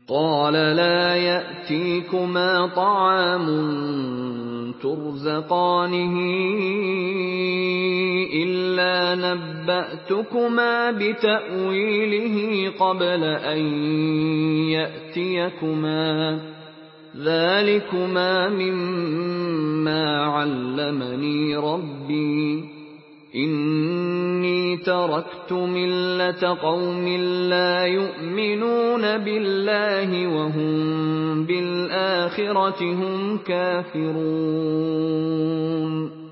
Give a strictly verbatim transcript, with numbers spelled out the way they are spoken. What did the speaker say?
قَالَ لَا يَأْتِيكُمَا طَعَامٌ تُرْزَقَانِهِ إِلَّا نَبَّأْتُكُمَا بِتَأْوِيلِهِ قَبْلَ أَن يَأْتِيَكُمَا ۚ ذَٰلِكُمَا مِمَّا عَلَّمَنِي رَبِّي ۚ إِنِّي تَرَكْتُ مِلَّةَ قَوْمٍ لَّا يُؤْمِنُونَ بِاللَّهِ وَهُم بِالْآخِرَةِ هُمْ كَافِرُونَ